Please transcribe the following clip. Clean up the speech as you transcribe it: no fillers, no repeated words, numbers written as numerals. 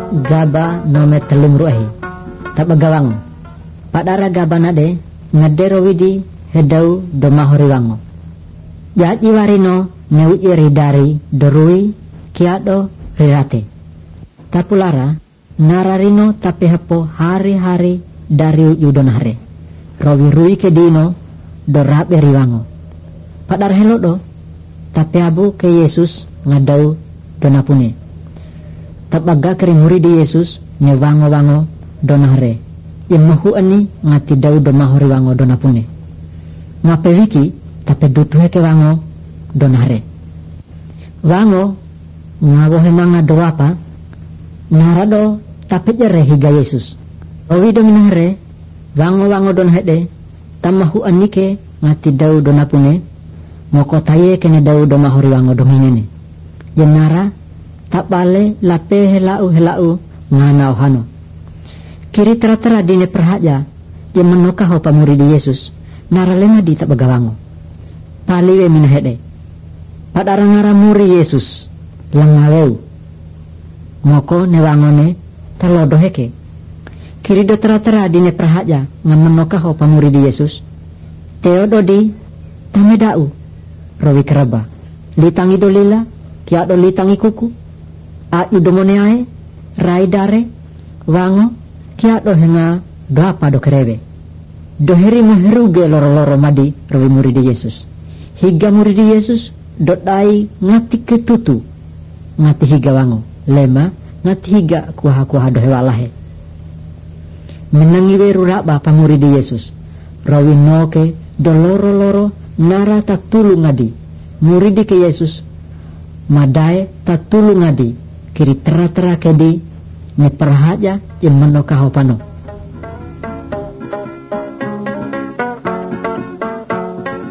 gaba nome telung ruahi tabagawang padara gaba nade ngadero widi hedau do mahoriwango jaat iwarino neuji ridari dorui kiado rirate tapulara nararino tapi hapo hari-hari dari yudonare rowi rui kedino do rabe riwango padar helo do tapi abu ke Yesus ngadau donapune tabaga kering muri di Yesus nyewango-wango donare imahu ani ngati dau do mahori wango donapune ngape wiki tapi dutuhe ke wango donare wango ngawohe manga do apa narado tapi jere higa Yesus owi do minare wango-wango don hede tamahu anike ngati dau donapune moko taye kene dau do mahori wango dominene yenara tak bale lape helau ngana ohano kiri tera-tera dine perhaja je menokah ho pamuridi Yesus nara lema di tak bagawango paliwe minahede padara ngara muri Yesus langaweu moko newangone talodo heke kiri do tera-tera dine perhaja ngamenokah ho pamuridi Yesus teododi tamedau rawi keraba litangi dolila kiado litangi kuku a yudomoneae rai dare wango kiado henga do apa do kerebe do heri maheruge loro-loro madi rawi muridi Yesus higa muridi Yesus do dai ngati ketutu ngati higa wango lema ngati higa kuha-kuha do hewalahe menangi weru raba pamuridi Yesus rawi noke do loro-loro nara tatulu ngadi muridi ke Yesus madae tatulu ngadi kiri tera-tera kedi ne perhaja yang menokah opano